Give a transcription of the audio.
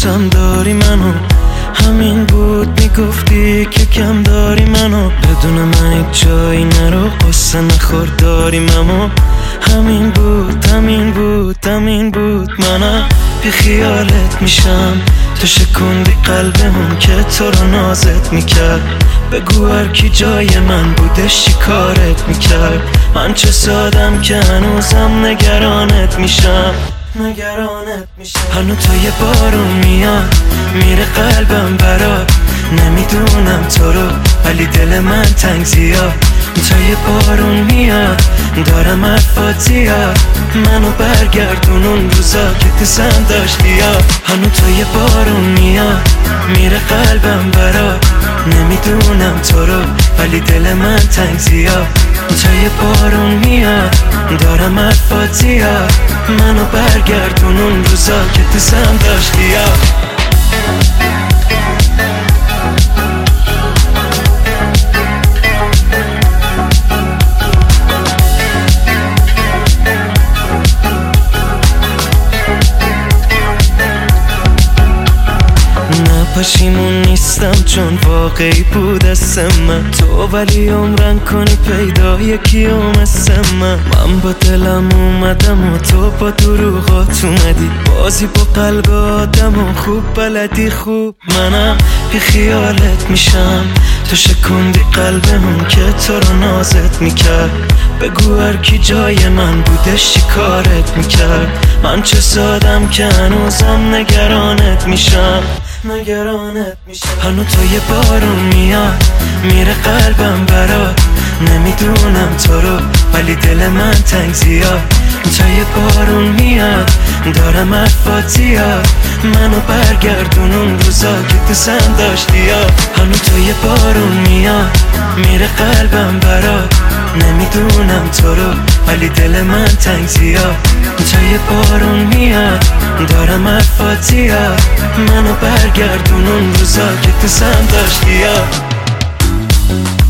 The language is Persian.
دوستم داری منو، همین بود میگفتی که کم داری منو، بدون من هیچ جایی نرو، قصه نخور داریم اما همین بود همین بود همین بود. منم بی خیالت میشم، تو شکوندی قلبمون که تو رو نازت میکرد. بگو هر کی جای من بودش چی کارت میکرد. من چه سادم که هنوزم نگرانت میشم. هنو تا یه بارون میاد میره قلبم برات، نمیدونم تو رو ولی دل من تنگ زیاد. تا یه بارون میاد دارم حرفات زیاد، منو برگردون اون روزا که دوستم داشتی یا. هنو تا یه بارون میاد میره قلبم برات، نمیدونم تو رو ولی دل من تنگ زیاد. تا یه بارون میاد دارم حرفات زیاد، منو برگردون اون روزا که دوستم داشتی یا. پشیمون نیستم چون واقعی بود اسم من، تو ولی عمرن کنی پیدا یکی مثل من. من با دلم اومدم و تو با دروغات اومدی، بازی با قلب آدم و خوب بلدی خوب. منم بی خیالت میشم، تو شکوندی قلبمون که تو رو نازت میکرد. بگو هر کی جای من بودش چی کارت میکرد. من چه سادم که هنوزم نگرانت میشم. هنو تا یه بارون میاد میره قلبم برات، نمیدونم تو رو ولی دل من تنگ زیاد. تا یه بارون میاد دارم حرفات زیاد، منو برگردون اون روزا که دوستم داشتی یا. هنو تا یه بارون میاد میره قلبم برات، نمیدونم تو رو ولی دل من تنگ زیاد. تا یه بارون میاد دارم حرفات زیاد، منو برگردون اون روزا که دوستم داشتی یا.